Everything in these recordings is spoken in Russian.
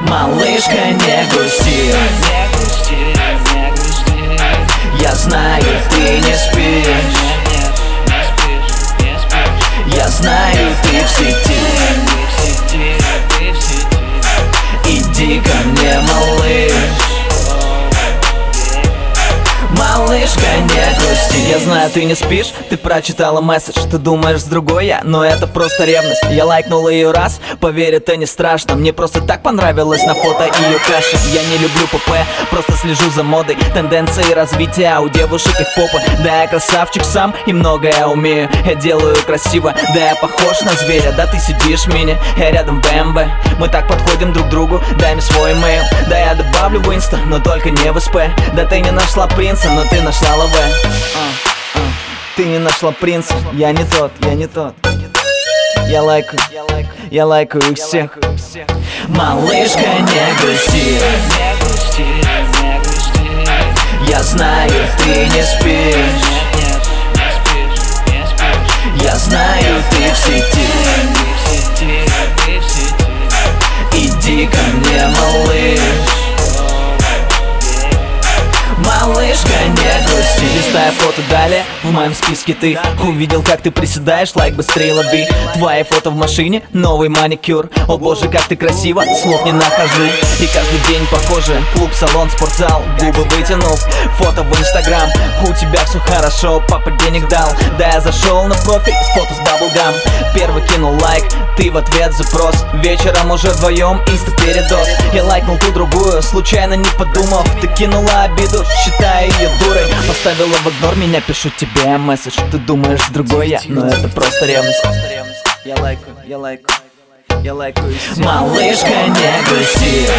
Малышка, не грусти, я знаю, ты не спишь. Я знаю, ты в сети. Иди ко мне, малыш. Малышка, не грусти. Я знаю, ты не спишь, ты прочитала месседж. Ты думаешь, с другой я, но это просто ревность. Я лайкнул ее раз, поверь, это не страшно. Мне просто так понравилось на фото ее кэши. Я не люблю ПП, просто слежу за модой, тенденции развития у девушек их попы. Да, я красавчик сам и многое умею. Я делаю красиво, да, я похож на зверя. Да, ты сидишь в мини, я рядом BMW. Мы так подходим друг к другу, дай мне свой имейл. Да, я добавлю в инста, но только не в СП. Да, ты не нашла принца, но ты нашла лавэ. Ты не нашла принца, я не тот, я не тот. Я лайкаю их всех. Малышка, не грусти, я знаю, ты не спишь. Я знаю, ты в сети. Иди ко мне, малыш. Малышка, не грусти. Листая фото далее, в моем списке ты. Увидел, как ты приседаешь, лайк быстрее лови. Твои фото в машине, новый маникюр. О боже, как ты красиво, слов не нахожу. И каждый день похоже, клуб, салон, спортзал. Губы вытянув, фото в инстаграм. У тебя все хорошо, папа денег дал. Да, я зашел на профиль с фото с баблгам. Первый кинул лайк, ты в ответ запрос. Вечером уже вдвоем инста передоз. Я лайкнул ту другую, случайно не подумав. Ты кинула обиду, считая ее дурой. Поставила в игнор, меня пишу тебе месседж. Ты думаешь, с другой я, но это просто ревность. Я лайкаю. Малышка, не грусти,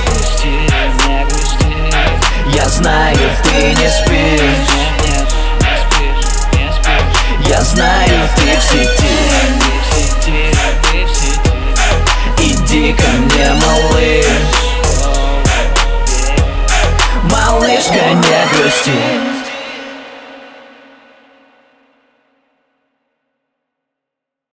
я знаю, ты не спишь. Я знаю, ты в сети. Иди ко мне, малыш. Малышка, не грусти.